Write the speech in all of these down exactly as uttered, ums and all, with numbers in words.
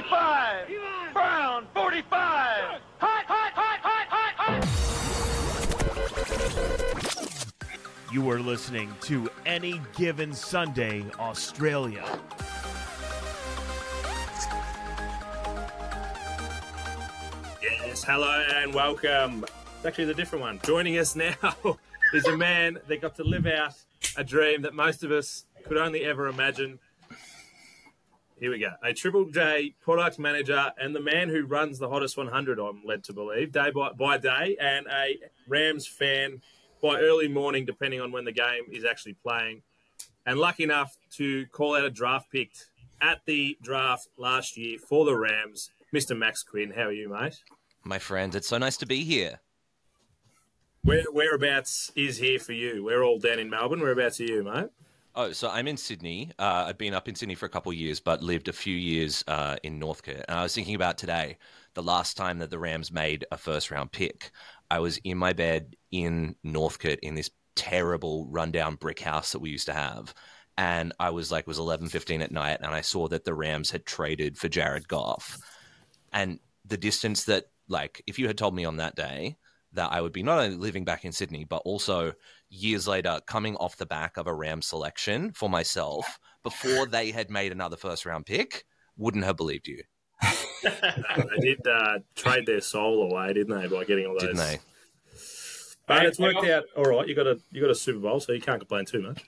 forty-five. Brown, forty-five. Hot, hot, hot, hot, hot, hot. You are listening to Any Given Sunday, Australia. Yes, hello and welcome. It's actually the different one. Joining us now is a man that got to live out a dream that most of us could only ever imagine. Here we go. A Triple J product manager and the man who runs the Hottest one hundred, I'm led to believe, day by, by day, and a Rams fan by early morning, depending on when the game is actually playing. And lucky enough to call out a draft pick at the draft last year for the Rams, Mister Max Quinn. How are you, mate? My friend, it's so nice to be here. Where Whereabouts is here for you? We're all down in Melbourne. Whereabouts are you, mate? Oh, so I'm in Sydney. Uh, I've been up in Sydney for a couple of years, but lived a few years uh, in Northcote. And I was thinking about today, the last time that the Rams made a first-round pick. I was in my bed in Northcote in this terrible rundown brick house that we used to have. And I was like, it was eleven fifteen at night, and I saw that the Rams had traded for Jared Goff. And the distance that, like, if you had told me on that day that I would be not only living back in Sydney, but also years later coming off the back of a Rams selection for myself before they had made another first-round pick, wouldn't have believed you. They did uh, trade their soul away, didn't they, by getting all those? Didn't they? But it's worked out all right. You got a you got a Super Bowl, so you can't complain too much.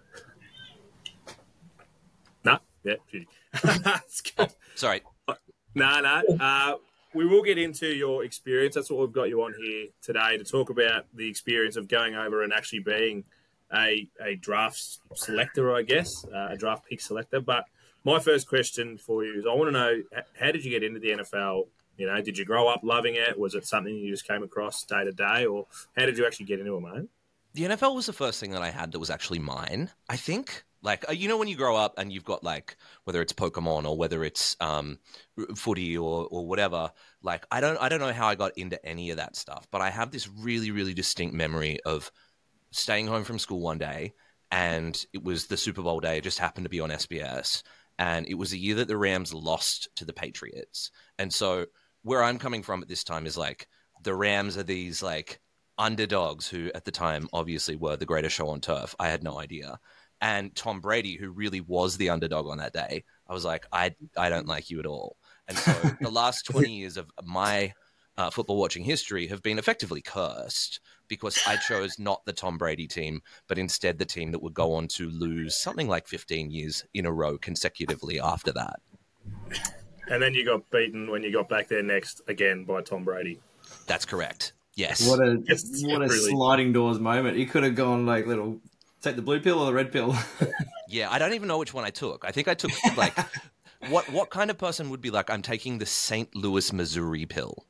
No, yeah, sorry. No, no. Uh, we will get into your experience. That's what we've got you on here today to talk about the experience of going over and actually being a a draft selector, I guess, uh, a draft pick selector. But my first question for you is, I want to know, how did you get into the N F L? You know, did you grow up loving it? Was it something you just came across day to day, or how did you actually get into it, mate? The N F L was the first thing that I had that was actually mine, I think. Like, you know, when you grow up and you've got, like, whether it's Pokemon or whether it's um, footy or, or whatever, like, I don't I don't know how I got into any of that stuff, but I have this really, really distinct memory of staying home from school one day, and it was the Super Bowl day. It just happened to be on S B S, and it was the year that the Rams lost to the Patriots. And so where I'm coming from at this time is, like, the Rams are these, like, underdogs who at the time obviously were the greatest show on turf. I had no idea. And Tom Brady, who really was the underdog on that day, I was like, I I don't like you at all. And so the last twenty years of my uh, football watching history have been effectively cursed because I chose not the Tom Brady team, but instead the team that would go on to lose something like fifteen years in a row consecutively after that. And then you got beaten when you got back there next again by Tom Brady. That's correct. Yes. What a It's what a really- sliding doors moment. He could have gone like little take the blue pill or the red pill. Yeah, I don't even know which one I took. I think I took like what what kind of person would be like, I'm taking the Saint Louis, Missouri pill?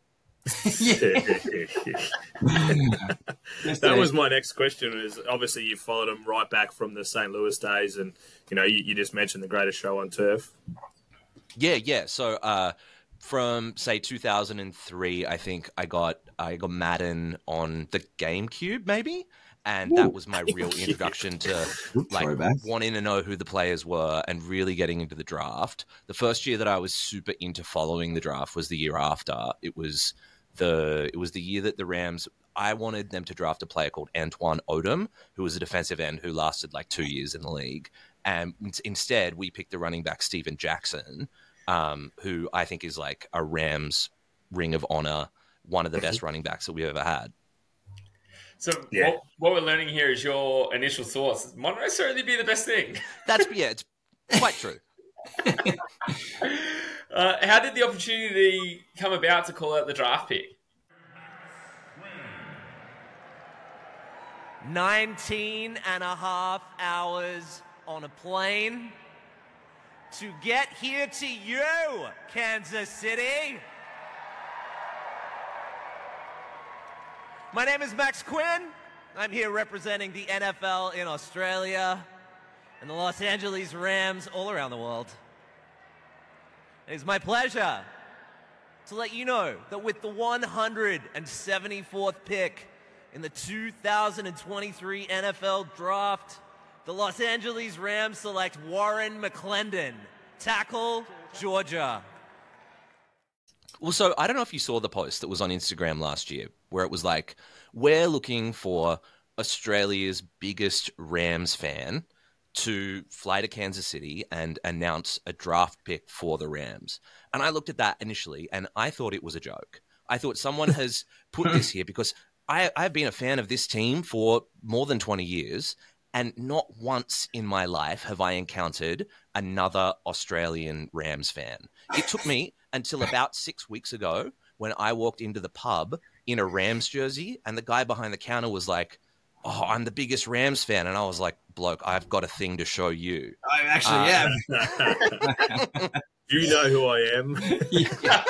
That was my next question. Is obviously you followed him right back from the Saint Louis days, and you know you, you just mentioned the greatest show on turf. Yeah, yeah. So uh, from say two thousand three, I think I got I got Madden on the GameCube, maybe. And that was my real introduction to like wanting to know who the players were and really getting into the draft. The first year that I was super into following the draft was the year after. It was the it was the year that the Rams, I wanted them to draft a player called Antoine Odom, who was a defensive end who lasted like two years in the league. And instead, we picked the running back Steven Jackson, um, who I think is like a Rams Ring of Honor, one of the best running backs that we've ever had. So Yeah. what, what we're learning here is your initial thoughts. It might not necessarily be the best thing. That's yeah, it's quite true. Uh, how did the opportunity come about to call out the draft pick? nineteen and a half hours on a plane to get here to you, Kansas City. My name is Max Quinn. I'm here representing the N F L in Australia and the Los Angeles Rams all around the world. It is my pleasure to let you know that with the one hundred seventy-fourth pick in the two thousand twenty-three N F L Draft, the Los Angeles Rams select Warren McClendon, tackle, Georgia. Well, so I don't know if you saw the post that was on Instagram last year where it was like, we're looking for Australia's biggest Rams fan to fly to Kansas City and announce a draft pick for the Rams. And I looked at that initially and I thought it was a joke. I thought someone has put this here because I, I've been a fan of this team for more than twenty years. And not once in my life have I encountered another Australian Rams fan. It took me until about six weeks ago when I walked into the pub in a Rams jersey and the guy behind the counter was like, oh, I'm the biggest Rams fan. And I was like, bloke, I've got a thing to show you. I actually Uh, am. You know who I am. Yeah,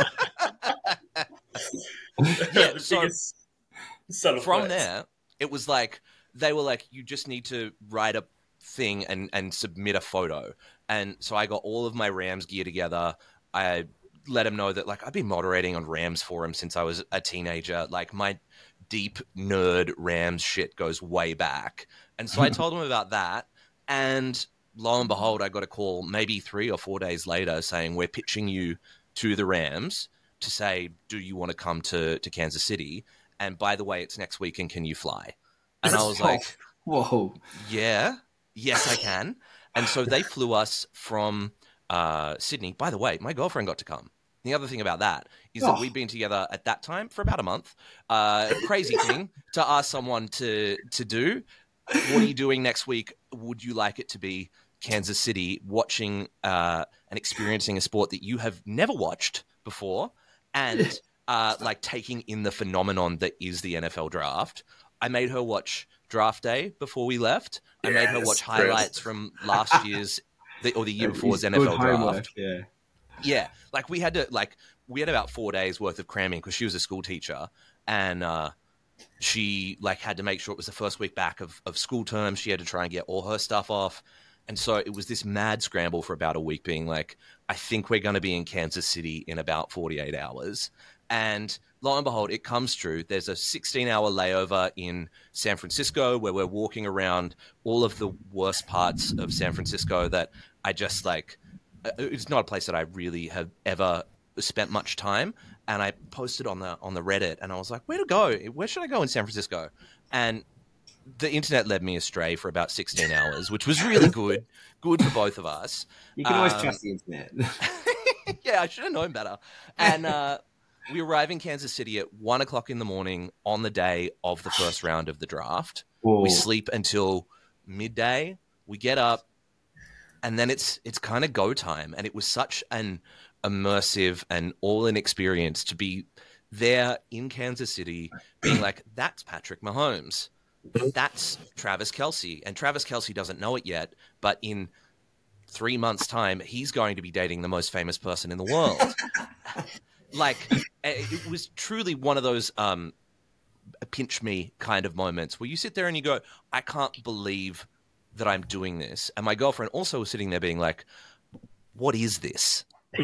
The so biggest son of from flex. there, it was like, they were like, you just need to write a thing and, and submit a photo. And so I got all of my Rams gear together. I let them know that, like, I've been moderating on Rams forum since I was a teenager. Like, my deep nerd Rams shit goes way back. And so I told them about that. And lo and behold, I got a call maybe three or four days later saying, we're pitching you to the Rams to say, do you want to come to, to Kansas City? And by the way, it's next week and can you fly? And I was like, whoa. yeah, yes, I can. And so they flew us from uh, Sydney. By the way, my girlfriend got to come. The other thing about that is that Oh. we'd been together at that time for about a month. Uh, crazy thing to ask someone to to do. What are you doing next week? Would you like it to be Kansas City, watching uh, and experiencing a sport that you have never watched before, and uh, like taking in the phenomenon that is the N F L draft? I made her watch Draft Day before we left. I made her Yes, watch Chris. highlights from last year's the, or the year before's It's N F L good homework, draft. Yeah. Yeah, like we had to like we had about four days worth of cramming because she was a school teacher and uh, she like had to make sure it was the first week back of, of school term. She had to try and get all her stuff off. And so it was this mad scramble for about a week being like, I think we're going to be in Kansas City in about forty-eight hours. And lo and behold, it comes true. There's a sixteen-hour layover in San Francisco where we're walking around all of the worst parts of San Francisco that I just like – it's not a place that I really have ever spent much time. And I posted on the on the Reddit and I was like, where to go? Where should I go in San Francisco? And the internet led me astray for about sixteen hours, which was really good. Good for both of us. You can always Um, trust the internet. Yeah, I should have known better. And uh, we arrive in Kansas City at one o'clock in the morning on the day of the first round of the draft. Whoa. We sleep until midday. We get up, and then it's it's kind of go time. And it was such an immersive and all-in experience to be there in Kansas City, being like, that's Patrick Mahomes. That's Travis Kelce. And Travis Kelce doesn't know it yet, but in three months' time, he's going to be dating the most famous person in the world. Like, it was truly one of those um, pinch me kind of moments where you sit there and you go, I can't believe that I'm doing this. And my girlfriend also was sitting there being like, what is this? A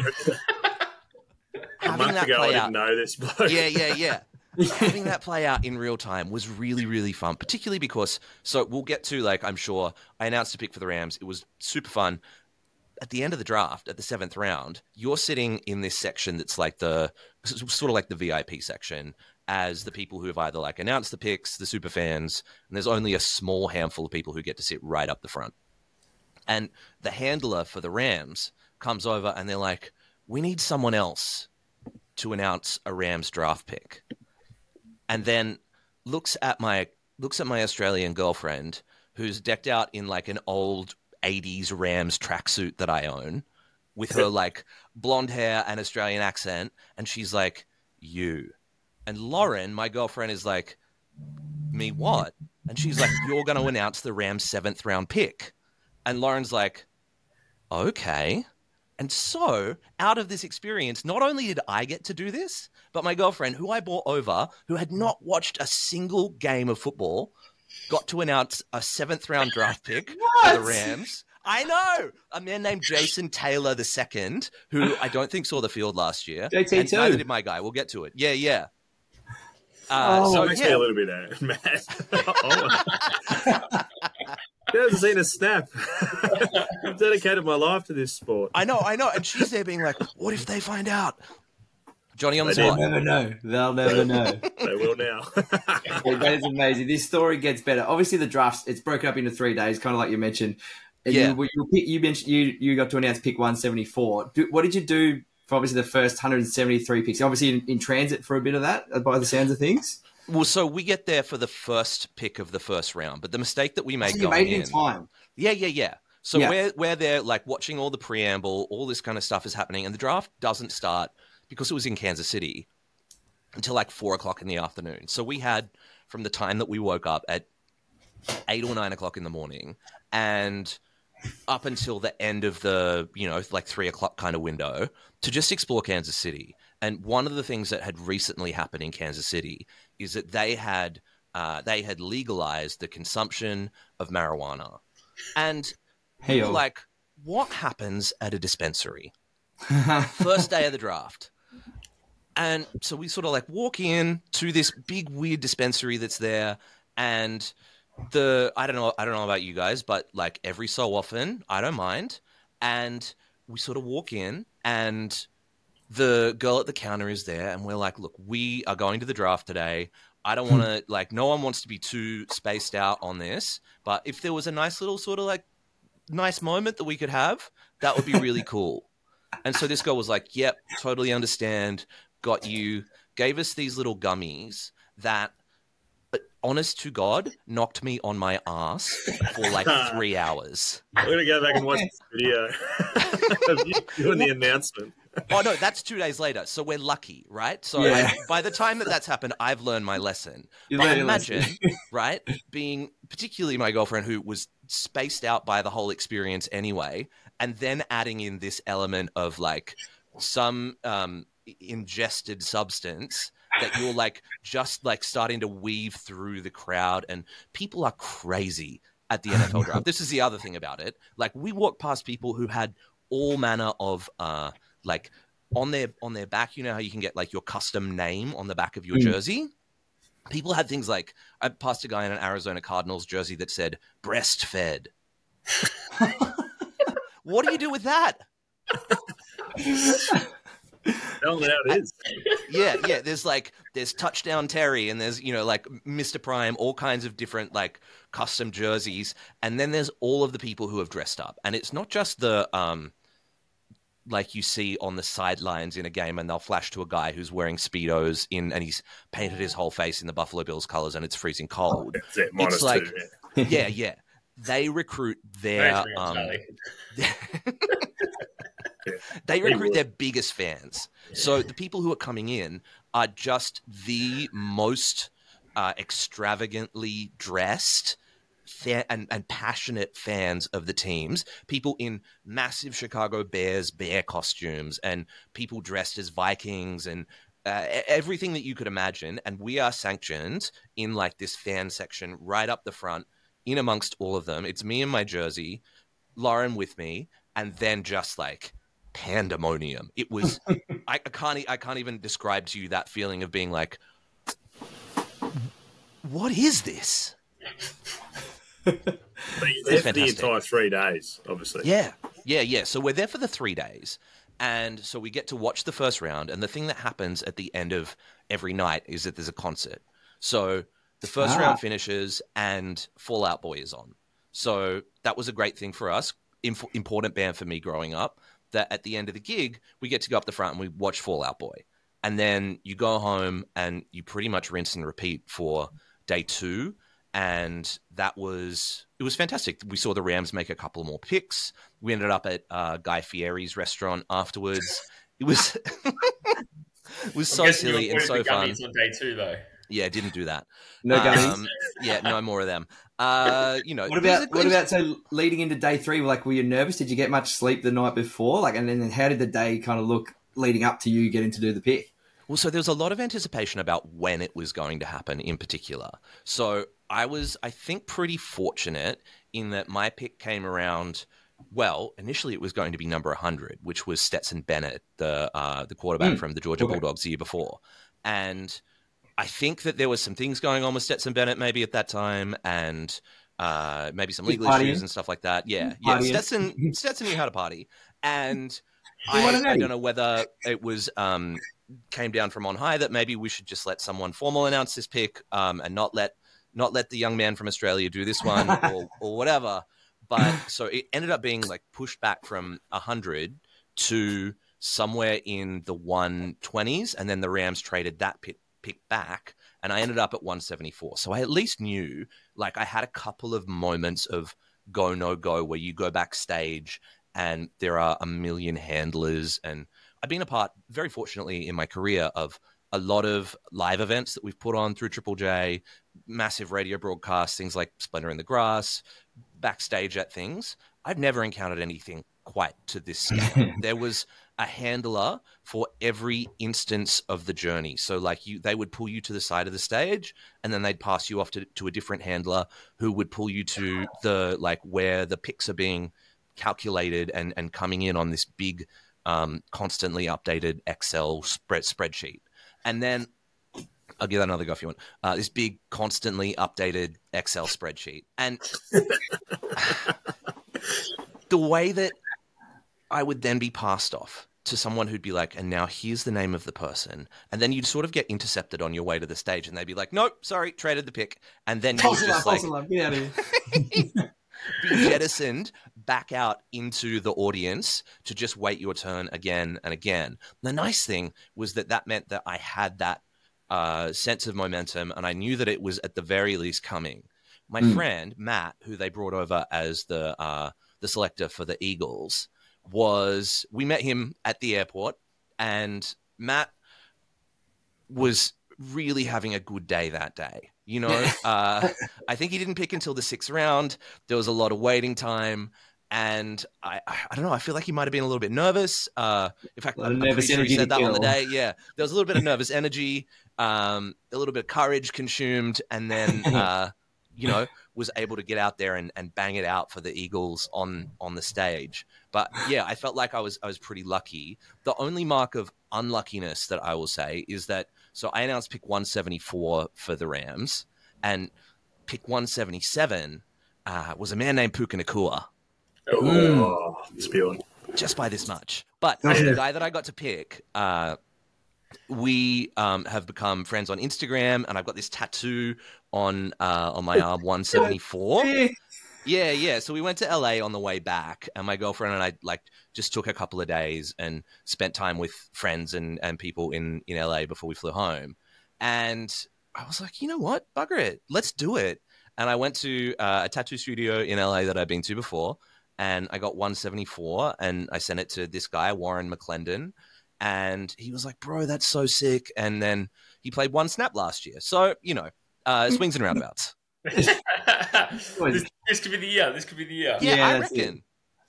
Having month that ago, I play didn't out. know this bloke. Yeah, yeah, yeah. Having that play out in real time was really, really fun, particularly because, so we'll get to, like, I'm sure, I announced a pick for the Rams. It was super fun. At the end of the draft, at the seventh round, you're sitting in this section that's like the, sort of like the V I P section, as the people who have either, like, announced the picks, the super fans, and there's only a small handful of people who get to sit right up the front. And the handler for the Rams comes over and they're like, we need someone else to announce a Rams draft pick. And then looks at my looks at my Australian girlfriend, who's decked out in like an old eighties Rams tracksuit that I own, with her like blonde hair and Australian accent, and she's like, you. And Lauren, my girlfriend, is like, me what? And she's like, you're going to announce the Rams seventh round pick. And Lauren's like, okay. And so, out of this experience, not only did I get to do this, but my girlfriend, who I brought over, who had not watched a single game of football, got to announce a seventh round draft pick for the Rams. I know! A man named Jason Taylor the second, who I don't think saw the field last year. J T And too. neither did my guy. We'll get to it. Yeah, yeah. Uh, Oh, so, That makes me yeah. a little bit uh, mad. Oh. He hasn't seen a snap. I've dedicated my life to this sport. I know, I know. And she's there being like, what if they find out Johnny on the They They'll spot. never know. They'll never know. They will now. Yeah, that is amazing. This story gets better. Obviously, the drafts, it's broken up into three days, kind of like you mentioned. And Yeah. You, you, pick- you mentioned you, you got to announce pick one seventy-four. Do, what did you do for obviously the first one hundred seventy-three picks? Obviously in, in transit for a bit of that, uh, by the sounds of things. Well, so we get there for the first pick of the first round, but the mistake that we made So you going made it in in, time. yeah, yeah, yeah. So Yeah. we're we're there, like watching all the preamble, all this kind of stuff is happening, and the draft doesn't start because it was in Kansas City until like four o'clock in the afternoon. So we had from the time that we woke up at eight or nine o'clock in the morning, and up until the end of the, you know, like three o'clock kind of window to just explore Kansas City. And one of the things that had recently happened in Kansas City is that they had uh, they had legalized the consumption of marijuana. And Hey, we were like, what happens at a dispensary? First day of the draft. And so we sort of like walk in to this big weird dispensary that's there, and the I don't know I don't know about you guys, but like every so often, I don't mind. And we sort of walk in, and the girl at the counter is there, and we're like, look, we are going to the draft today. I don't want to, like, no one wants to be too spaced out on this, but if there was a nice little sort of like nice moment that we could have, that would be really cool. And so this girl was like, yep, totally understand, got you, gave us these little gummies that, honest to God, knocked me on my ass for like three hours. We're going to go back and watch this video of you doing the announcement. Oh, no, that's two days later. So we're lucky, right? So Yeah. like, by the time that that's happened, I've learned my lesson. You But learned your imagine, lesson. right, being particularly my girlfriend who was spaced out by the whole experience anyway, and then adding in this element of like some um, ingested substance that you're like just like starting to weave through the crowd, and people are crazy at the N F L draft. This is the other thing about it. Like we walked past people who had all manner of uh, like on their on their back. You know how you can get like your custom name on the back of your Mm. jersey? People had things like, I passed a guy in an Arizona Cardinals jersey that said breastfed. What do you do with that? Tell them how it is. Yeah, yeah. There's like there's touchdown Terry, and there's, you know, like Mister Prime, all kinds of different like custom jerseys, and then there's all of the people who have dressed up, and it's not just the um like you see on the sidelines in a game, and they'll flash to a guy who's wearing Speedos in, and he's painted his whole face in the Buffalo Bills colors, and it's freezing cold. That's it, minus It's like, two. Yeah. yeah, yeah. They recruit their Thanks, um, Charlie. they They recruit would. their biggest fans. So the people who are coming in are just the most uh, extravagantly dressed fa- and, and passionate fans of the teams. People in massive Chicago Bears bear costumes, and people dressed as Vikings, and uh, e- everything that you could imagine. And we are sanctioned in like this fan section right up the front, in amongst all of them. It's me in my jersey, Lauren with me, and then just like pandemonium. It was I, I can't e- I can't even describe to you that feeling of being like, what is this? But you're there for the fantastic. entire three days, obviously. Yeah, yeah, yeah. So we're there for the three days, and so we get to watch the first round. And the thing that happens at the end of every night is that there's a concert. So the first Ah. round finishes, and Fall Out Boy is on. So that was a great thing for us. Inf- important band for me growing up. That at the end of the gig, we get to go up the front and we watch Fall Out Boy, and then you go home and you pretty much rinse and repeat for day two. And that was, it was fantastic. We saw the Rams make a couple more picks. We ended up at uh, Guy Fieri's restaurant afterwards. It was, it was I'm so guessing you silly and avoided so the fun. gummies on day two, though. Yeah, didn't do that. No gummies. Um, yeah, no more of them. Uh, you know, What it was about a- what about so leading into day three? Like, were you nervous? Did you get much sleep the night before? Like, and then how did the day kind of look leading up to you getting to do the pick? Well, so there was a lot of anticipation about when it was going to happen in particular. So I was, I think, pretty fortunate in that my pick came around. Well, initially it was going to be number one hundred, which was Stetson Bennett, the uh, the quarterback Mm. from the Georgia Okay. Bulldogs the year before. And I think that there was some things going on with Stetson Bennett maybe at that time, and uh, maybe some He's legal partying. issues and stuff like that. Yeah, yeah. Partying. Stetson, Stetson knew how to party. And I, I don't know whether it was um, came down from on high that maybe we should just let someone formal announce this pick um, and not let not let the young man from Australia do this one or, or whatever. But so it ended up being like pushed back from one hundred to somewhere in the one twenties, and then the Rams traded that pick, pick back, and I ended up at one seventy-four. So I at least knew, like I had a couple of moments of go, no go, where you go backstage and there are a million handlers. And I've been a part, very fortunately in my career, of a lot of live events that we've put on through Triple J, massive radio broadcasts, things like Splendor in the Grass, backstage at things. I've never encountered anything quite to this scale. There was a handler for every instance of the journey. So like you, they would pull you to the side of the stage and then they'd pass you off to, to a different handler who would pull you to the, like where the picks are being calculated and, and coming in on this big, um, constantly updated Excel spread spreadsheet. And then I'll give that another go if you want. Uh, this big, constantly updated Excel spreadsheet. And the way that I would then be passed off to someone who'd be like, and now here's the name of the person. And then you'd sort of get intercepted on your way to the stage and they'd be like, nope, sorry, traded the pick. And then you would just like get out of here. be jettisoned back out into the audience to just wait your turn again and again. The nice thing was that that meant that I had that uh, sense of momentum and I knew that it was at the very least coming. My mm. friend, Matt, who they brought over as the uh, the selector for the Eagles, was, we met him at the airport and Matt was really having a good day that day. You know, uh, I think he didn't pick until the sixth round. There was a lot of waiting time. And I, I don't know, I feel like he might have been a little bit nervous. Uh, in fact, I'm pretty sure he said that on the day. Yeah, there was a little bit of nervous energy, um, a little bit of courage consumed, and then, uh, you know, was able to get out there and, and bang it out for the Eagles on, on the stage. But yeah, I felt like I was I was pretty lucky. The only mark of unluckiness that I will say is that, so I announced pick one seventy-four for the Rams, and pick one seventy-seven uh, was a man named Puka Nacua. Oh, spewing. Just by this much. But the guy that I got to pick, uh, we um, have become friends on Instagram, and I've got this tattoo on uh, on my arm, one seventy-four. Yeah, yeah. So we went to L A on the way back, and my girlfriend and I like just took a couple of days and spent time with friends and, and people in, in L A before we flew home. And I was like, you know what? Bugger it. Let's do it. And I went to uh, a tattoo studio in L A that I've been to before, and I got one seventy-four, and I sent it to this guy, Warren McClendon, and he was like, bro, that's so sick. And then he played one snap last year. So, you know, uh, swings and roundabouts. this, this could be the year. This could be the year. Yeah, Yeah, I that's reckon.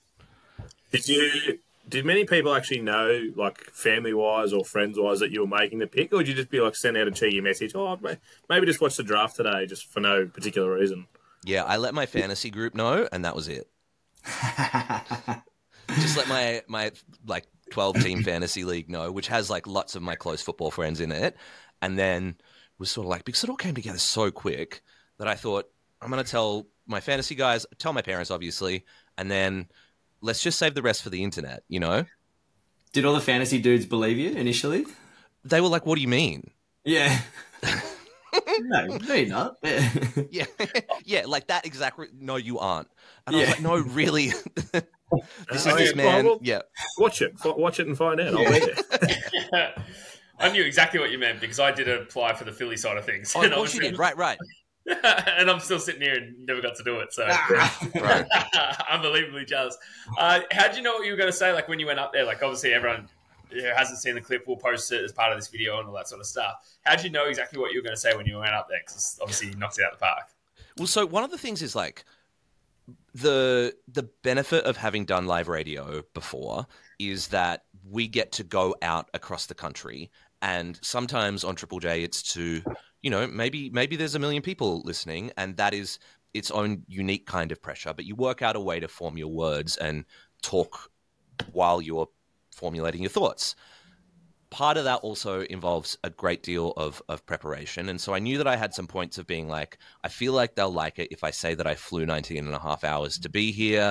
Did you? Did many people actually know, like family wise or friends wise, that you were making the pick, or would you just be like send out a cheeky message? Oh, maybe just watch the draft today, just for no particular reason. Yeah, I let my fantasy group know, and that was it. Just let my my like twelve team fantasy league know, which has like lots of my close football friends in it, and then was sort of like, because it all came together so quick that I thought, I'm going to tell my fantasy guys, tell my parents, obviously, and then let's just save the rest for the internet, you know? Did all the fantasy dudes believe you initially? They were like, what do you mean? Yeah. no, no, you're not. Yeah. Yeah, yeah, like that exact, re- no, you aren't. And I was Yeah. like, no, really? This is Oh, this yeah, man. well, Yeah. Watch it. F- Watch it and find out. I'll be there. I knew exactly what you meant because I did apply for the Philly side of things. Oh, of And I course was you really- did. Right, right. and I'm still sitting here and never got to do it. So Right. unbelievably jealous. Uh, how did you know what you were going to say? Like when you went up there, like obviously everyone who hasn't seen the clip will post it as part of this video and all that sort of stuff. How did you know exactly what you were going to say when you went up there? Because obviously you knocked it out of the park. Well, so one of the things is like the the benefit of having done live radio before is that we get to go out across the country, and sometimes on Triple J it's to, you know, maybe maybe there's a million people listening, and that is its own unique kind of pressure, but you work out a way to form your words and talk while you're formulating your thoughts. Part of that also involves a great deal of, of preparation. And so I knew that I had some points of being like, I feel like they'll like it if I say that I flew nineteen and a half hours to be here.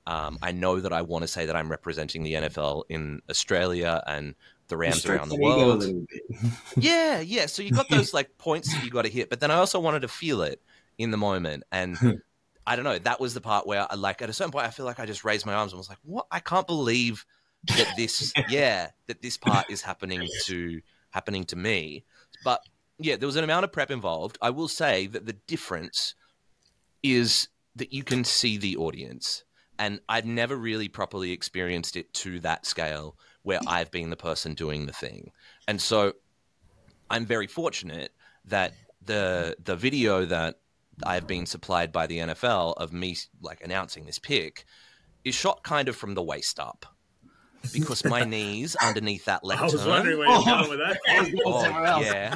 Um, I know that I want to say that I'm representing the N F L in Australia and the Rams around the world. yeah, yeah. So you got those like points that you got to hit, but then I also wanted to feel it in the moment. And I don't know, that was the part where I like at a certain point, I feel like I just raised my arms and was like, what? I can't believe that this, yeah, that this part is happening to happening to me. But yeah, there was an amount of prep involved. I will say that the difference is that you can see the audience. And I'd never really properly experienced it to that scale where I've been the person doing the thing. And so I'm very fortunate that the the video that I've been supplied by the N F L of me like announcing this pick is shot kind of from the waist up. Because my knees underneath that lectern. I was wondering where you're going with that. Oh, yeah.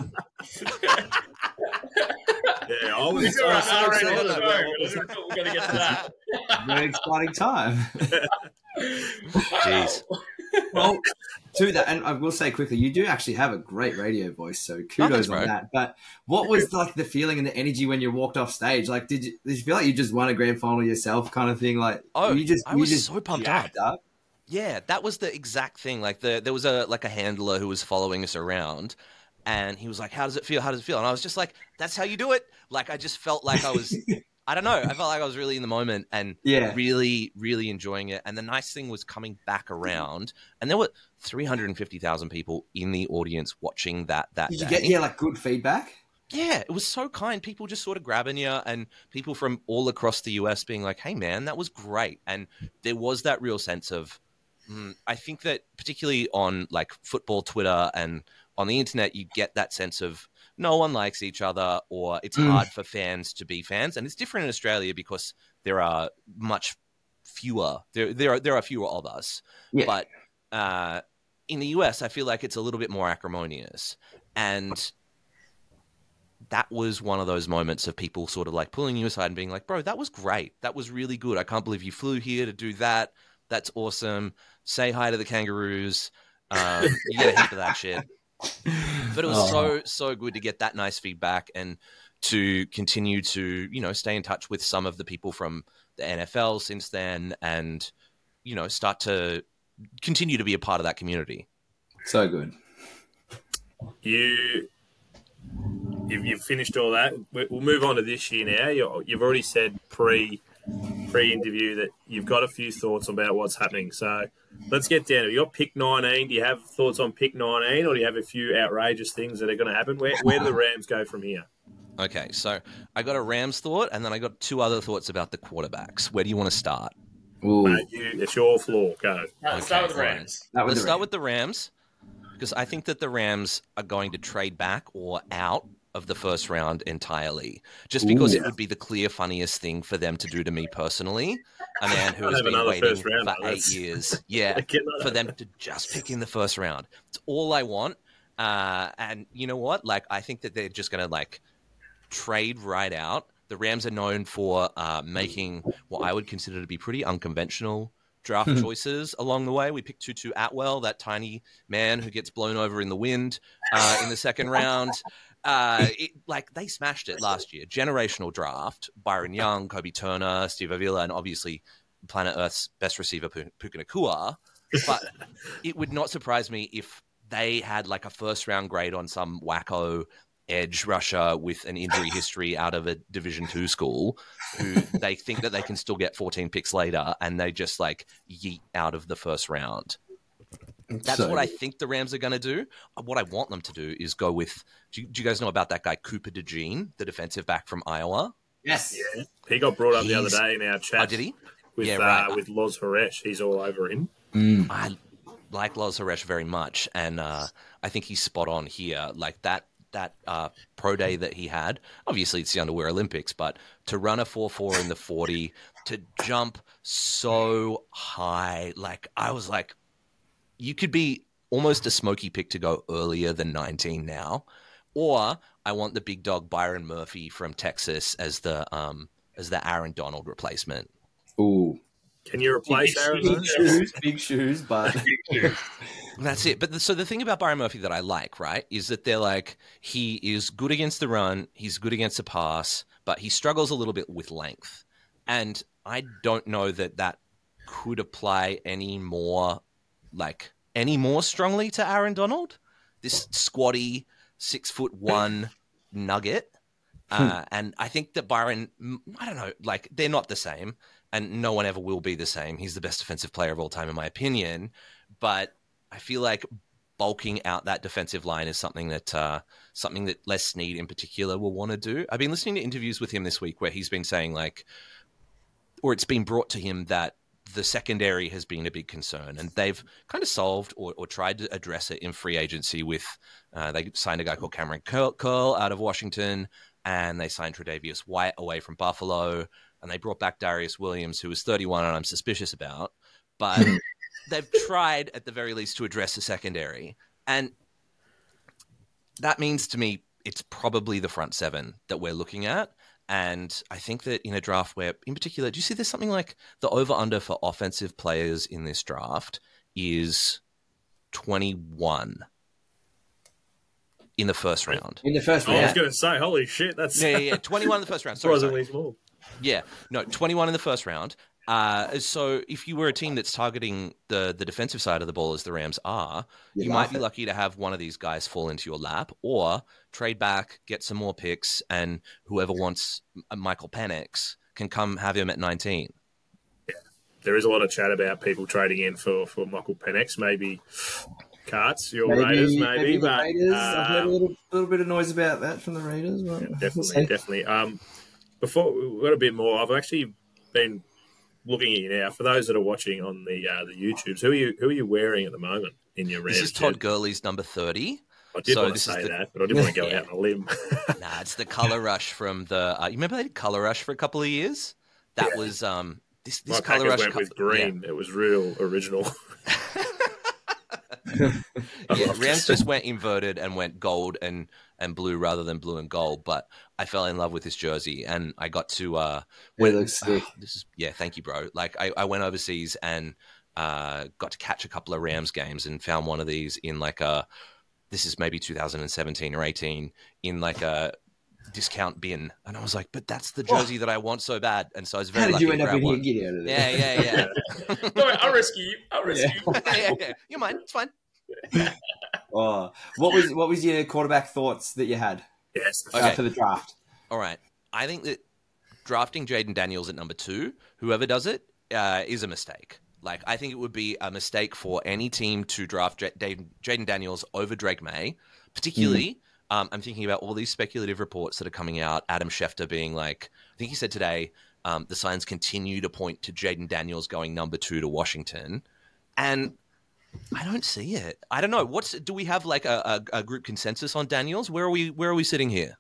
Yeah, I was, It's all I right, was so all right, excited let's about go. what was- We're going to get to that. Very exciting time. Jeez. Well, to that, and I will say quickly, you do actually have a great radio voice, so kudos thanks, bro. on that. But what was like the feeling and the energy when you walked off stage? Like, did you, did you feel like you just won a grand final yourself, kind of thing? Like, Oh, you just, I you was just so pumped jacked up. Yeah, that was the exact thing. Like the there was a like a handler who was following us around, and he was like, "How does it feel? How does it feel?" And I was just like, "That's how you do it." Like I just felt like I was, I don't know, I felt like I was really in the moment and Yeah. really, really enjoying it. And the nice thing was coming back around, and there were three hundred fifty thousand people in the audience watching that that Did day. you get yeah like good feedback? Yeah, it was so kind. People just sort of grabbing you, and people from all across the U S being like, "Hey, man, that was great." And there was that real sense of. Mm, I think that particularly on like football Twitter and on the internet, you get that sense of no one likes each other, or it's Mm. hard for fans to be fans. And it's different in Australia because there are much fewer, there there are, there are fewer of us. Yeah. But uh, in the U S, I feel like it's a little bit more acrimonious. And that was one of those moments of people sort of like pulling you aside and being like, bro, that was great. That was really good. I can't believe you flew here to do that. That's awesome. Say hi to the kangaroos. Um, you get a heap of that shit. But it was Oh. so, so good to get that nice feedback and to continue to, you know, stay in touch with some of the people from the N F L since then and, you know, start to continue to be a part of that community. So good. You, you've, you've finished all that. We- We'll move on to this year now. You're, you've already said pre pre-interview that you've got a few thoughts about what's happening. So let's get down to it. You got pick nineteen. Do you have thoughts on pick nineteen, or do you have a few outrageous things that are going to happen? Where, where do the Rams go from here? Okay, so I got a Rams thought, and then I got two other thoughts about the quarterbacks. Where do you want to start? Ooh, Mate, you, it's your floor. Go. Let's start with the all right. Rams. that was Let's the start Rams. with the Rams, because I think that the Rams are going to trade back or out of the first round entirely, just because Ooh. it would be the clear funniest thing for them to do to me personally. A man who I'd has have been another waiting first round, for though. eight That's- years, yeah, Get that for out. them to just pick in the first round. It's all I want. Uh, and you know what? Like, I think that they're just going to like trade right out. The Rams are known for uh, making what I would consider to be pretty unconventional draft choices along the way. We picked Tutu Atwell, that tiny man who gets blown over in the wind uh, in the second round. Uh, it, like they smashed it last year. Generational draft: Byron Young, Kobe Turner, Steve Avila, and obviously Planet Earth's best receiver Pu- Puka Nacua. But it would not surprise me if they had like a first round grade on some wacko edge rusher with an injury history out of a Division two school who they think that they can still get fourteen picks later, and they just like yeet out of the first round. That's So what I think the Rams are going to do. What I want them to do is go with. Do you, do you guys know about that guy Cooper DeJean, the defensive back from Iowa? Yes. Yeah. He got brought up the other He's- day in our chat. Oh, did he? With, Yeah, right. uh, with Loz Haresh. He's all over him. Mm. I like Loz Haresh very much, and uh, I think he's spot on here. Like that that uh, pro day that he had. Obviously, it's the Underwear Olympics, but to run a four four in the forty, to jump so high, like I was like, you could be almost a smoky pick to go earlier than nineteen now, or I want the big dog Byron Murphy from Texas as the um as the Aaron Donald replacement. Ooh. Can you replace Aaron? Big Murray? shoes, big shoes, but That's it. But the, so the thing about Byron Murphy that I like, right, is that they're like, he is good against the run, he's good against the pass, but he struggles a little bit with length. And I don't know that that could apply any more, like any more strongly to Aaron Donald. This squatty, six foot one nugget. Uh, and I think that Byron, I don't know, like they're not the same, and no one ever will be the same. He's the best defensive player of all time, in my opinion. But I feel like bulking out that defensive line is something that uh, something that Les Snead in particular will want to do. I've been listening to interviews with him this week where he's been saying like, or it's been brought to him that the secondary has been a big concern, and they've kind of solved or, or tried to address it in free agency with uh, they signed a guy called Cameron Curl, Curl out of Washington. And they signed Tre'Davious White away from Buffalo, and they brought back Darius Williams, who was thirty-one, and I'm suspicious about. But they've tried, at the very least, to address the secondary. And that means to me it's probably the front seven that we're looking at. And I think that in a draft where, in particular, do you see there's something like the over-under for offensive players in this draft is twenty-one. In the first round. In the first I round. was going to say, holy shit, that's Yeah, yeah, yeah. twenty-one in the first round. Sorry, surprisingly sorry. small. Yeah, no, twenty-one in the first round. Uh, so if you were a team that's targeting the, the defensive side of the ball as the Rams are, You you laugh might be it. lucky to have one of these guys fall into your lap, or trade back, get some more picks, and whoever wants Michael Penix can come have him at nineteen. There is a lot of chat about people trading in for, for Michael Penix, maybe Carts, your Maybe, Raiders, maybe, maybe the but Raiders. I've heard a um, little, little bit of noise about that from the Raiders. Well, yeah, we'll definitely, see. definitely. Um, before we've got a bit more, I've actually been looking at you now. For those that are watching on the uh, the YouTubes, who are you who are you wearing at the moment in your Rams? This is Todd jersey? Gurley's number thirty. I did so want to this is say the- that, but I didn't want to go Yeah. out on a limb. Nah, it's the Color Rush from the. Uh, you remember they did Color Rush for a couple of years? That Yeah. was um this My this Color Packers Rush went co- with green. It was real original. Yeah, I yeah loved Rams it. just went inverted and went gold and and blue rather than blue and gold. But I fell in love with this jersey, and I got to. Uh, It looks sick. this is yeah, thank you, bro. Like I, I went overseas and uh, got to catch a couple of Rams games and found one of these in like a. This is maybe two thousand seventeen or eighteen in like a discount bin, and I was like, "But that's the jersey that I want so bad." And so I was very How did lucky you to end up grab in here? one. Get out of there. Yeah, yeah, yeah. No, wait, I'll rescue you. I'll rescue you. yeah, yeah, yeah. You're mine. It's fine. Oh, what was what was your quarterback thoughts that you had Yes. uh, Okay. for the draft? All right. I think that drafting Jaden Daniels at number two, whoever does it, uh, is a mistake. Like, I think it would be a mistake for any team to draft J- Dave- Jaden Daniels over Drake May, particularly. Um, I'm thinking about all these speculative reports that are coming out. Adam Schefter being like, I think he said today, um, the signs continue to point to Jaden Daniels going number two to Washington. And I don't see it. I don't know. What's do we have like a, a, a group consensus on Daniels? Where are we? Where are we sitting here?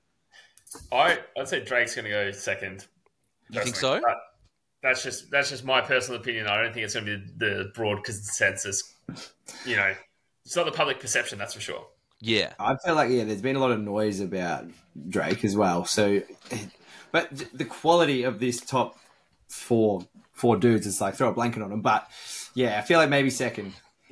I, I'd say Drake's going to go second. You think personally. so? But that's just that's just my personal opinion. I don't think it's going to be the broad consensus. You know, it's not the public perception, that's for sure. Yeah. I feel like yeah, there's been a lot of noise about Drake as well. So, but the quality of this top four four dudes is like throw a blanket on them. But yeah, I feel like maybe second.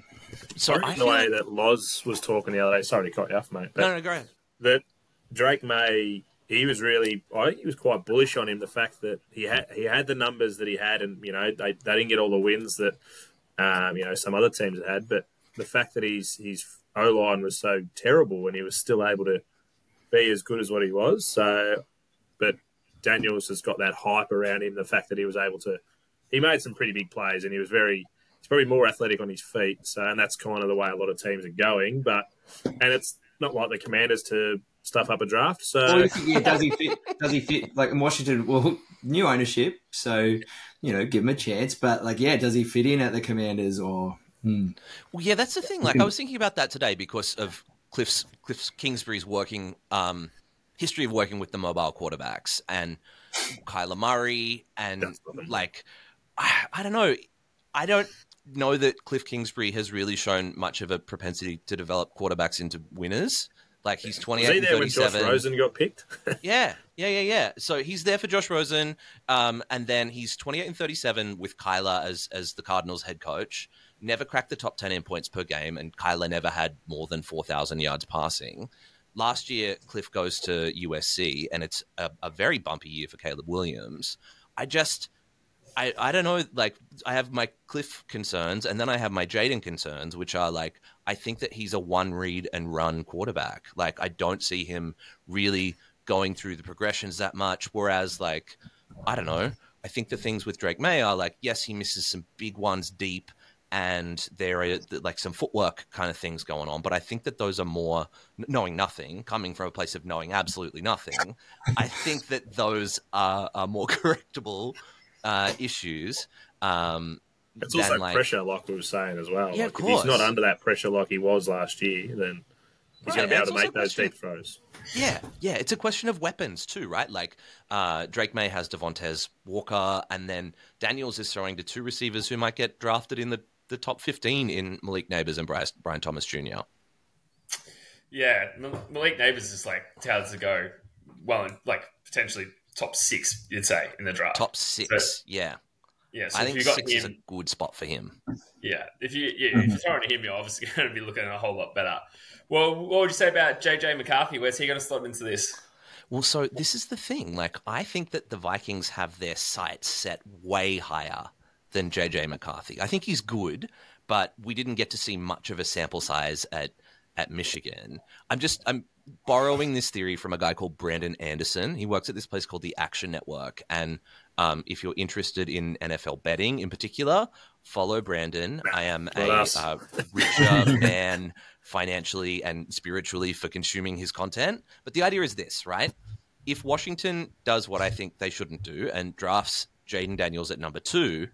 So I the feel way like, that Loz was talking the other day, sorry to cut you off, mate. But no, no, go ahead. that Drake May, he was really, I think he was quite bullish on him. The fact that he had he had the numbers that he had, and you know they, they didn't get all the wins that um, you know some other teams had, but the fact that he's his O line was so terrible, and he was still able to be as good as what he was. So, but Daniels has got that hype around him. The fact that he was able to, he made some pretty big plays, and he was very. He's probably more athletic on his feet, so and that's kind of the way a lot of teams are going. But and it's not like the Commanders to stuff up a draft. So Or you think, yeah, does he fit? Does he fit? Like in Washington, well, new ownership, so you know, give him a chance. But like, yeah, does he fit in at the Commanders or? Hmm. Well, yeah, that's the thing. Like, I was thinking about that today because of Cliff's Cliff Kingsbury's working um, history of working with the mobile quarterbacks and Kyler Murray and like, I, I don't know, I don't know that Cliff Kingsbury has really shown much of a propensity to develop quarterbacks into winners. Like he's was twenty-eight he and there when Josh thirty-seven. Rosen got picked? Yeah, yeah, yeah, yeah. So he's there for Josh Rosen, um, and then he's twenty-eight and thirty-seven with Kyler as as the Cardinals head coach. Never cracked the top ten in points per game, and Kyler never had more than four thousand yards passing. Last year, Cliff goes to U S C, and it's a, a very bumpy year for Caleb Williams. I just, I, I don't know, like, I have my Cliff concerns, and then I have my Jaden concerns, which are, like, I think that he's a one-read and run quarterback. Like, I don't see him really going through the progressions that much, whereas, like, I don't know, I think the things with Drake May are, like, yes, he misses some big ones deep, and there are, like, some footwork kind of things going on, but I think that those are more knowing nothing, coming from a place of knowing absolutely nothing. I think that those are, are more correctable Uh, issues. Um, It's than, also like, pressure, like we were saying as well. Yeah, like, of if he's not course. under that pressure like he was last year, then he's Right, going to be able it's to also make a those question- deep throws. Yeah, yeah. It's a question of weapons too, right? Like uh, Drake May has Devontae Walker, and then Daniels is throwing to two receivers who might get drafted in the, the top fifteen in Malik Neighbors and Bryce, Brian Thomas Junior Yeah, Mal- Malik Neighbors is like touted to go well, in, like potentially top six, you'd say, in the draft. Top six, So- yeah. Yeah, so I if think you got six him, is a good spot for him. yeah, if you yeah, if you're throwing to him, you're obviously going to be looking a whole lot better. Well, what would you say about J J McCarthy? Where's he going to slot into this? Well, so this is the thing. Like, I think that the Vikings have their sights set way higher than J J McCarthy. I think he's good, but we didn't get to see much of a sample size at at Michigan. I'm just I'm borrowing this theory from a guy called Brandon Anderson. He works at this place called the Action Network, and um, if you're interested in N F L betting in particular, follow Brandon. I am Not a us. uh, richer man financially and spiritually for consuming his content. But the idea is this, right? If Washington does what I think they shouldn't do and drafts Jaden Daniels at number two,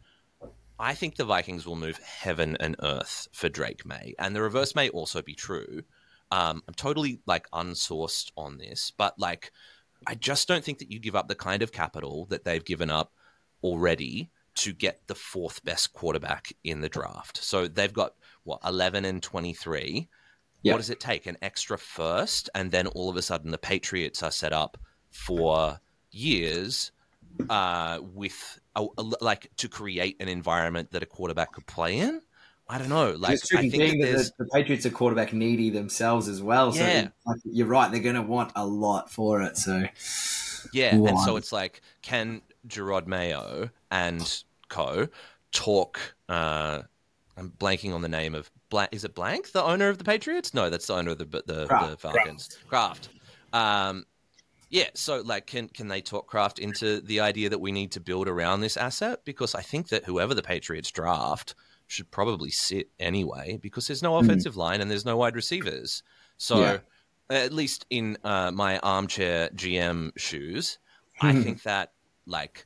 I think the Vikings will move heaven and earth for Drake May. And the reverse may also be true. Um, I'm totally, like, unsourced on this, but, like, I just don't think that you give up the kind of capital that they've given up already to get the fourth best quarterback in the draft. So they've got, what, eleven and twenty-three. Yep. What does it take? An extra first, and then all of a sudden the Patriots are set up for years uh, with, a, a, like, to create an environment that a quarterback could play in? I don't know. Like, It's tricky I think that being that there's... the, the Patriots are quarterback needy themselves as well. So Yeah. it- like, you're right, they're going to want a lot for it. So Yeah, and One. so it's like, can Gerard Mayo and co talk? Uh, I'm blanking on the name of Blank. Is it Blank, the owner of the Patriots? No, that's the owner of the the, the Kraft. Falcons. Kraft. Um, yeah, so like, can can they talk Kraft into the idea that we need to build around this asset? Because I think that whoever the Patriots draft should probably sit anyway, because there's no offensive line and there's no wide receivers. So. Yeah. At least in uh, my armchair G M shoes, I think that, like,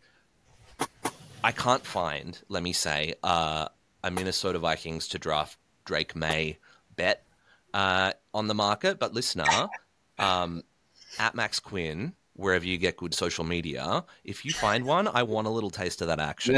I can't find, let me say, uh, a Minnesota Vikings to draft Drake May bet uh, on the market. But listener, um, at Max Quinn, wherever you get good social media, if you find one, I want a little taste of that action.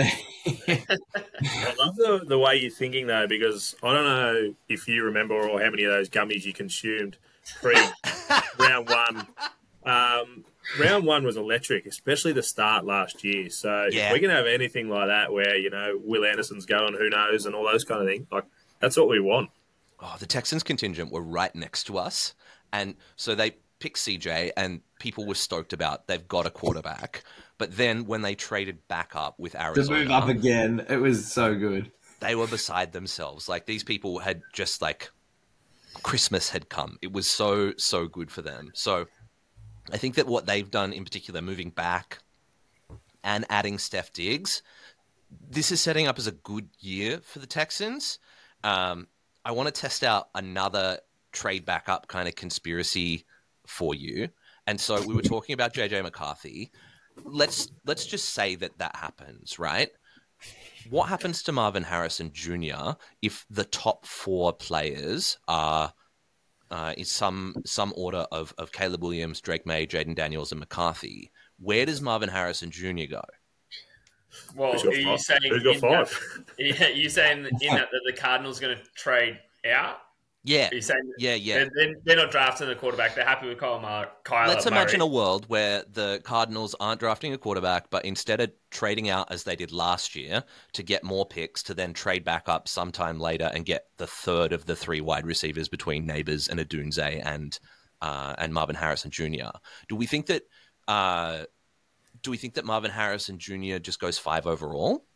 I love the, the way you're thinking, though, because I don't know if you remember or how many of those gummies you consumed pre round one. Um, round one was electric, especially the start last year. So Yeah. if we can have anything like that where, you know, Will Anderson's going, who knows, and all those kind of things, like, that's what we want. Oh, the Texans contingent were right next to us. And so they picked C J, and people were stoked about they've got a quarterback. But then when they traded back up with to Arizona, move up again, it was so good. they were beside themselves. Like, these people had just, like, Christmas had come. It was so, so good for them. So I think that what they've done in particular, moving back and adding Steph Diggs, this is setting up as a good year for the Texans. Um, I want to test out another trade back up kind of conspiracy for you. And so we were talking about J J McCarthy. Let's let's just say that that happens, right? What happens to Marvin Harrison Junior if the top four players are uh, in some some order of, of Caleb Williams, Drake May, Jaden Daniels, and McCarthy? Where does Marvin Harrison Junior go? Well, Who's are got you five? saying Who's got in that- five? yeah, you saying in that, that the Cardinals going to trade out? Yeah, Are you saying yeah, yeah. They're, they're, they're not drafting a quarterback. They're happy with Kyle Mar- Kyler Let's Murray. imagine a world where the Cardinals aren't drafting a quarterback, but instead of trading out as they did last year to get more picks to then trade back up sometime later and get the third of the three wide receivers between Neighbors and Adunze and uh, and Marvin Harrison Junior Do we think that uh, do we think that Marvin Harrison Junior just goes five overall?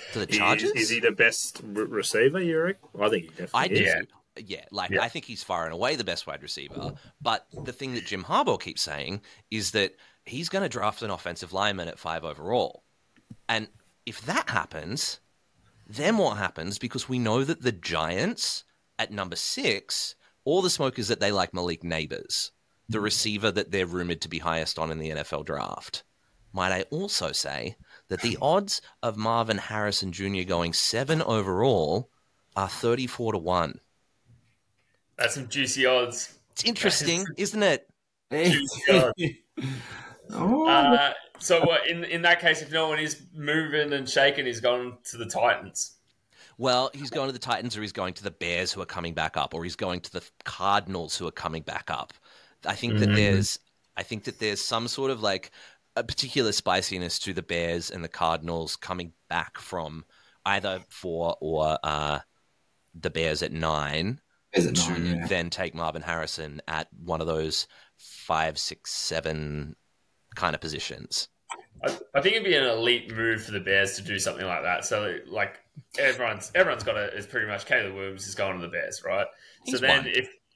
To the Is, Chargers? is he the best re- receiver, you reckon? I think he definitely I is. do. Yeah. Yeah, like Yeah. I think he's far and away the best wide receiver. But the thing that Jim Harbaugh keeps saying is that he's going to draft an offensive lineman at five overall. And if that happens, then what happens? Because we know that the Giants at number six, all the smoke is that they like Malik Neighbors, the receiver that they're rumored to be highest on in the N F L draft. Might I also say that the odds of Marvin Harrison Junior going seven overall are thirty-four to one. That's some juicy odds. It's interesting, isn't it? Juicy odds. Oh, Uh, so what, in in that case, if no one is moving and shaking, he's gone to the Titans. Well, he's going to the Titans, or he's going to the Bears, who are coming back up, or he's going to the Cardinals, who are coming back up. I think that Mhm. there's, I think that there's some sort of like a particular spiciness to the Bears and the Cardinals coming back from either four or uh, the Bears at nine Is it to nine, yeah. then take Marvin Harrison at one of those five, six, seven kind of positions. I, I think it'd be an elite move for the Bears to do something like that. So, like everyone's everyone's got it. It's pretty much Caleb Williams is going to the Bears, right? He's so then, one.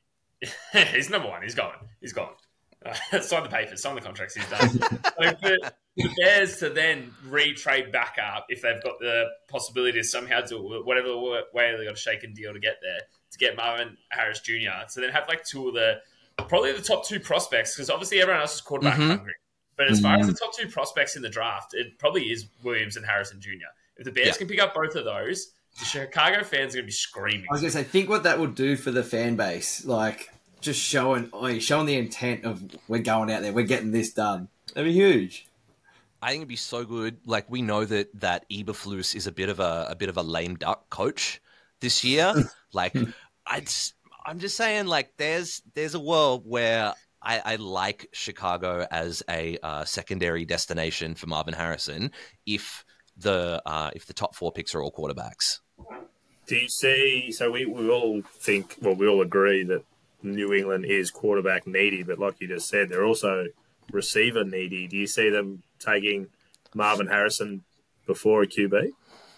if he's number one, he's gone. He's gone. Uh, sign the papers, sign the contracts. He's done. So for the Bears to then re-trade back up if they've got the possibility to somehow do whatever way they got a shaken deal to get there to get Marvin Harris Junior So then have like two of the probably the top two prospects because obviously everyone else is quarterback Mhm. hungry. But as far as the top two prospects in the draft, it probably is Williams and Harrison Junior If the Bears Yeah. can pick up both of those, the Chicago fans are going to be screaming. I was going to say, think what that would do for the fan base. Like, just showing, oh, showing the intent of we're going out there, we're getting this done. That'd be huge. I think it'd be so good. Like we know that that Eberflus is a bit of a a bit of a lame duck coach this year. Like I'd, I'm just saying, like there's there's a world where I, I like Chicago as a uh, secondary destination for Marvin Harrison if the uh, if the top four picks are all quarterbacks. Do you see? So we, we all think, well, we all agree that New England is quarterback needy, but like you just said, they're also receiver needy. Do you see them taking Marvin Harrison before a Q B?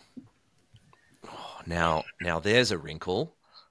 Now now there's a wrinkle.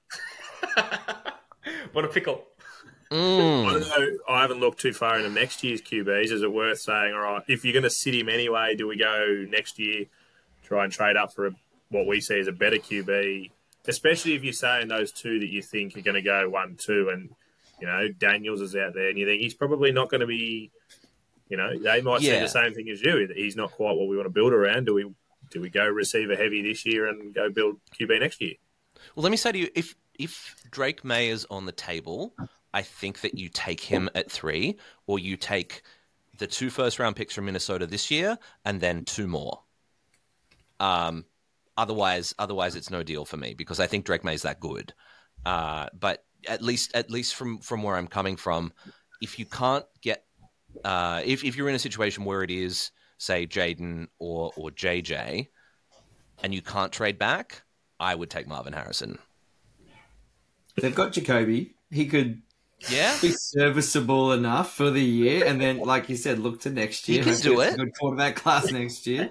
What a pickle. Mm. I don't know. I haven't looked too far into next year's Q Bs. Is it worth saying, all right, if you're going to sit him anyway, do we go next year, try and trade up for a, what we see as a better Q B, especially if you're saying those two that you think are going to go one, two, and, you know, Daniels is out there and you think he's probably not going to be, you know, they might say Yeah. the same thing as you. That he's not quite what we want to build around. Do we do we go receiver heavy this year and go build Q B next year? Well, let me say to you, if if Drake May is on the table, I think that you take him at three, or you take the two first round picks from Minnesota this year and then two more. Um, otherwise, otherwise it's no deal for me because I think Drake May is that good. Uh, but at least, at least from from where I'm coming from, if you can't get, uh, if if you're in a situation where it is, say, Jaden or or J J, and you can't trade back, I would take Marvin Harrison. They've got Jacoby. He could Yeah, be serviceable enough for the year, and then, like you said, look to next year. He can Hopefully do it's a it. Good quarterback class next year.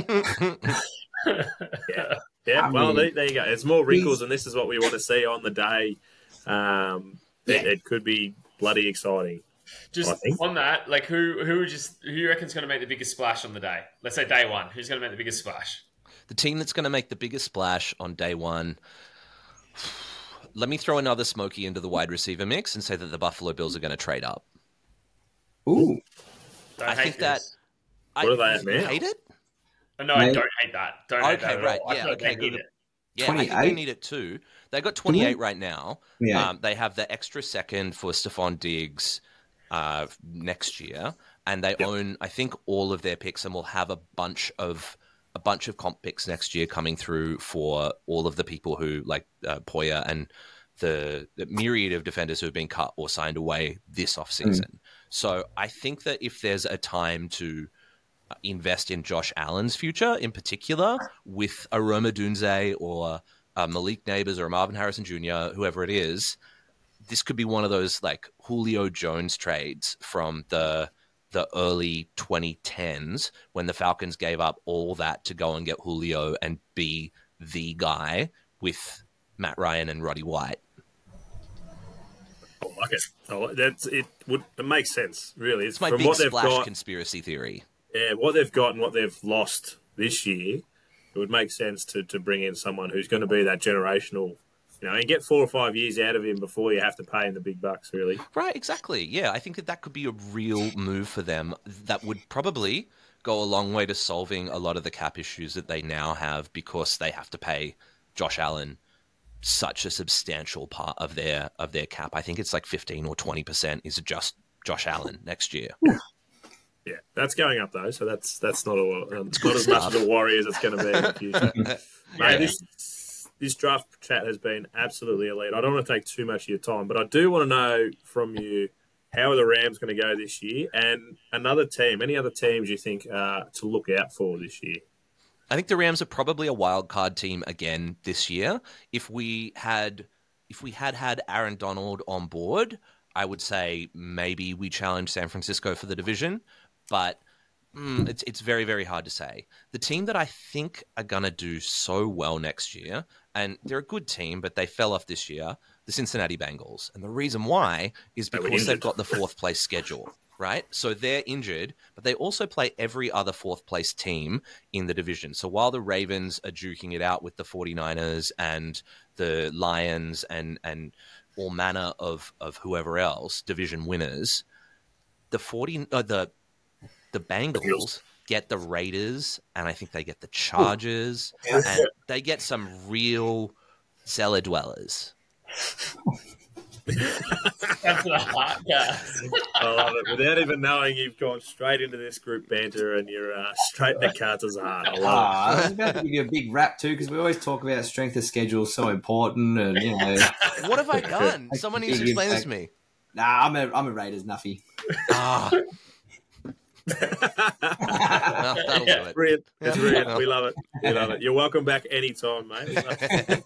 Yeah, I well, mean, there, there you go. It's more wrinkles, he's- and this is what we want to see on the day. Um, it, Yeah. it could be bloody exciting. Just I think. on that, like who who just who you reckon's going to make the biggest splash on the day? Let's say day one. Who's going to make the biggest splash? the team that's going to make the biggest splash on day one. Let me throw another Smokey into the wide receiver mix and say that the Buffalo Bills are going to trade up. Ooh, Don't I hate think that. this. I, What are they at you now? hate it? No, I Mate. don't hate that. Don't hate Okay, that at right, all. I yeah, feel like okay, they need good. it. Yeah, I think they twenty-eight? need it too. They got twenty-eight right now. yeah. Um, they have the extra second for Stephon Diggs uh, next year, and they own, I think, all of their picks, and will have a bunch of a bunch of comp picks next year coming through for all of the people who like uh, Poya and the, the myriad of defenders who have been cut or signed away this offseason. Mm. So I think that if there's a time to invest in Josh Allen's future, in particular, with a Roma Dunze or uh, Malik Neighbors or Marvin Harrison Junior, whoever it is, this could be one of those like Julio Jones trades from the the early twenty tens when the Falcons gave up all that to go and get Julio and be the guy with Matt Ryan and Roddy White. I like it. I like, that's it. Would it makes sense? Really, It's my from big what they've splash got. conspiracy theory. Yeah, what they've got and what they've lost this year, it would make sense to, to bring in someone who's going to be that generational, you know, and get four or five years out of him before you have to pay him the big bucks, really. Right, exactly. Yeah, I think that that could be a real move for them that would probably go a long way to solving a lot of the cap issues that they now have because they have to pay Josh Allen such a substantial part of their of their cap. I think it's like fifteen or twenty percent is just Josh Allen next year. Yeah, that's going up though, so that's that's not a um, not as much of a worry as it's going to be in the future. Mate, this this draft chat has been absolutely elite. I don't want to take too much of your time, but I do want to know from you, how are the Rams going to go this year, and another team, any other teams you think uh, to look out for this year? I think the Rams are probably a wild card team again this year. If we had if we had had Aaron Donald on board, I would say maybe we challenge San Francisco for the division, but mm, it's it's very, very hard to say. The team that I think are going to do so well next year, and they're a good team, but they fell off this year, the Cincinnati Bengals. And the reason why is They were because they've injured. got the fourth place schedule. Right? So they're injured, but they also play every other fourth place team in the division. So while the Ravens are duking it out with the 49ers and the Lions and and all manner of, of whoever else, division winners, the forty uh, the the Bengals get the Raiders, and I think they get the Chargers, and they get some real cellar dwellers. That's the heart, yeah. I love it. Without even knowing, you've gone straight into this group banter and you're uh, straight to Carter's heart. I love Ah, I was about to give you a big rap too, because we always talk about strength of schedule so important, and you know, What have I done? Someone needs to Big explain this impact. to me. nah, I'm a I'm a Raiders nuffy. Ah. Well, that'll do it. it. Brilliant. It's Yeah. brilliant. We love it. We love it. You're welcome back anytime, mate. We love it.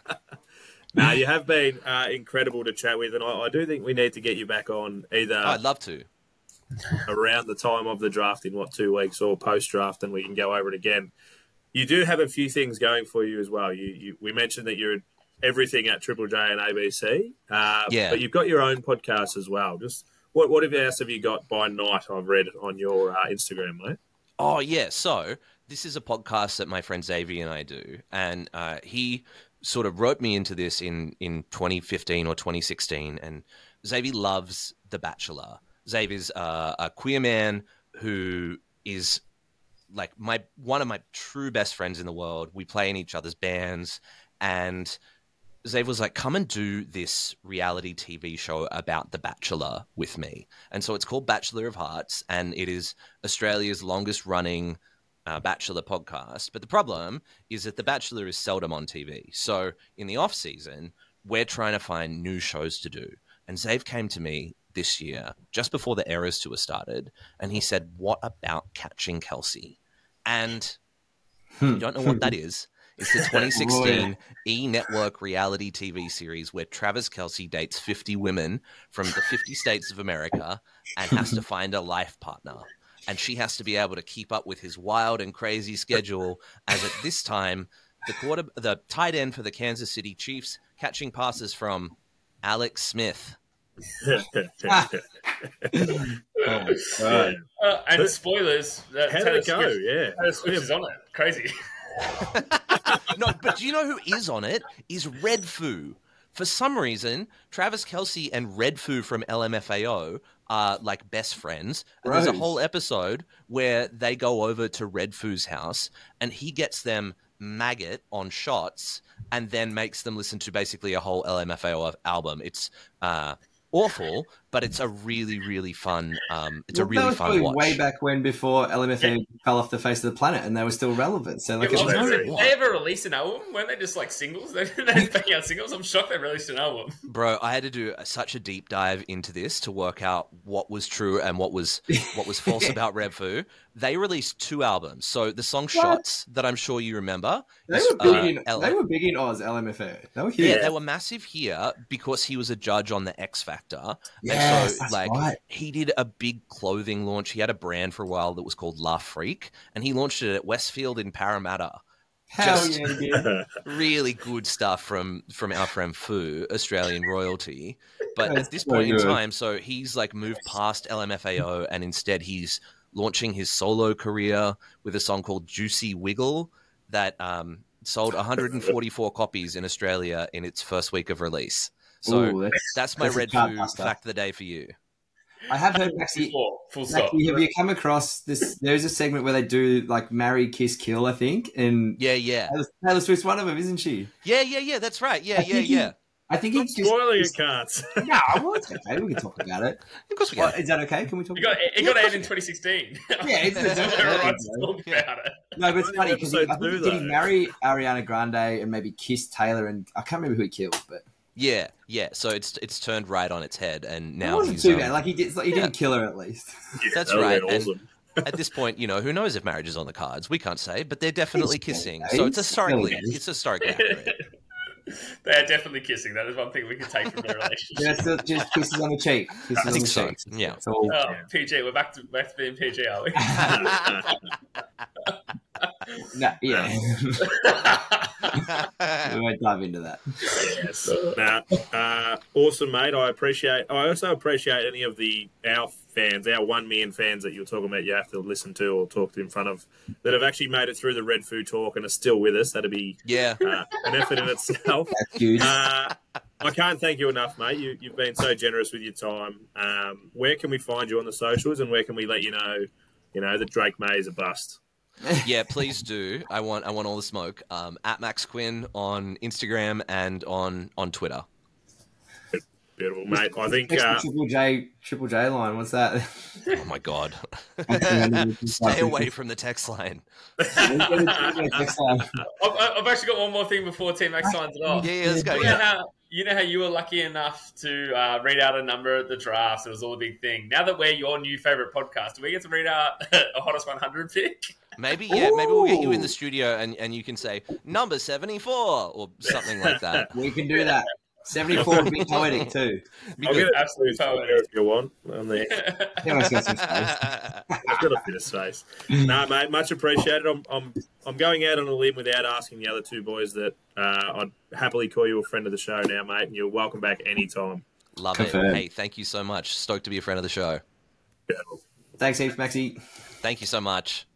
No, you have been uh, incredible to chat with, and I, I do think we need to get you back on either Oh, I'd love to. around the time of the draft in, what, two weeks or post-draft, and we can go over it again. You do have a few things going for you as well. You, you We mentioned that you're everything at Triple J and A B C, uh, Yeah. but you've got your own podcast as well. Just what, what else have you got by night, I've read on your uh, Instagram, mate? Oh, yeah. So this is a podcast that my friend Xavier and I do, and uh, he sort of wrote me into this in, in twenty fifteen or twenty sixteen, and Xavier loves The Bachelor. Xavier's uh, a queer man who is like my one of my true best friends in the world. We play in each other's bands, and Xavier was like, come and do this reality T V show about The Bachelor with me. And so it's called Bachelor of Hearts, and it is Australia's longest running uh, Bachelor podcast. But the problem is that The Bachelor is seldom on T V. So in the off season, we're trying to find new shows to do. And Xav came to me this year, just before the Eras Tour started, and he said, what about Catching Kelsey? And you don't know what that is. It's the twenty sixteen E-Network reality T V series where Travis Kelce dates fifty women from the fifty states of America and has to find a life partner. And she has to be able to keep up with his wild and crazy schedule, as at this time, the quarter, the tight end for the Kansas City Chiefs catching passes from Alex Smith. Oh, Right. Uh, and spoilers. That How did Taylor it go? Swift- Yeah. Taylor Swift is on it. Crazy. No, but do you know who is on it? Is Red Foo. For some reason, Travis Kelce and Red Foo from L M F A O are like best friends. And there's a Rose. whole episode where they go over to Red Foo's house and he gets them maggot on shots and then makes them listen to basically a whole L M F A O album. It's uh, awful, but it's a really, really fun. Um, it's Well, a that really was fun probably watch. way back when, before L M F A fell off the face of the planet, and they were still relevant. So, like, Yeah, it's well, very- did they ever release an album? Weren't they just like singles? They they bang out singles. I'm shocked they released an album. Bro, I had to do a, such a deep dive into this to work out what was true and what was what was false about Red Foo. They released two albums. So the song "Shots" that I'm sure you remember. they is, were big uh, in L- they were big in Oz. L M F A. They were huge. yeah, they were massive here because he was a judge on the X Factor. actor. Yes, and so that's like right. he did a big clothing launch. He had a brand for a while that was called La Freak, and he launched it at Westfield in Parramatta. Hell Just- yeah, he did. Really good stuff from from our friend Fu, Australian royalty. But That's at this so point in good. time, so he's like moved past L M F A O, and instead he's launching his solo career with a song called Juicy Wiggle that um, sold one hundred forty-four copies in Australia in its first week of release. So Ooh, that's, that's my that's a Red chart Fu buster. fact of the day for you. I have heard actually. Full, full stop. Actually, have you come across this? There's a segment where they do like marry, kiss, kill. I think, and Yeah, yeah. Taylor, Taylor Swift's one of them, isn't she? Yeah, yeah, yeah, that's right. Yeah, I yeah, think he- yeah. I think he Stop just. spoiling it, just- Carts. No, well, it's okay. We can talk about it. Of course we Well, can. is that okay? Can we talk? It got about it? it got aired in twenty sixteen. Yeah, it's, it's Everyone's okay. talking about it. No, but it's funny because I Episode think two, did he though. marry Ariana Grande and maybe kiss Taylor, and I can't remember who he killed, but Yeah, yeah. So it's it's turned right on its head, and it now wasn't he's too um, bad. Like he did, like, he didn't kill her at least. That's That would've right. been And awesome. at this point, you know, who knows if marriage is on the cards? We can't say, but they're definitely It's kissing. okay. So it's It's historically, still- it's historically accurate. They are definitely kissing. That is one thing we can take from their relationship. Yeah, still just kisses on the cheek. Kisses I on think the so. cheek. Yeah. It's all- Oh, P G, we're back to back to being P G, are we? no, yeah. we won't dive into that. Yes. Nah, uh, awesome, mate. I appreciate. I also appreciate any of the our fans, our one million fans that you're talking about. You have to listen to or talk to in front of that have actually made it through the Red Food Talk and are still with us. That'd be Yeah. uh, an effort in itself. That's huge. Uh, I can't thank you enough, mate. You, you've been so generous with your time. Um, where can we find you on the socials, and where can we let you know, you know, that Drake May is a bust? Yeah, please do. I want I want all the smoke. Um, at Max Quinn on Instagram and on on Twitter. Beautiful, mate. I think Next uh, Triple J, Triple J line. What's that? Oh my god. Stay away from the text line. Next line. I've, I've actually got one more thing before T Max signs it off. Yeah, yeah, let's go. You know, Yeah. how, you know how you were lucky enough to uh, read out a number at the drafts? It was all a big thing. Now that we're your new favorite podcast, do we get to read out a hottest one hundred pick? Maybe, yeah, maybe we'll get you in the studio and, and you can say number seventy-four or something like that. We can do that. seventy-four would be poetic too. Be I'll good. get it Absolutely absolutely poetic. if you want. On there. Yeah, let's get some space. I've got a bit of space. No, mate, much appreciated. I'm, I'm, I'm going out on a limb without asking the other two boys that uh, I'd happily call you a friend of the show now, mate, and you're welcome back anytime. Love Confirmed. it. Hey, thank you so much. Stoked to be a friend of the show. Thanks, heaps, Maxie. Thank you so much.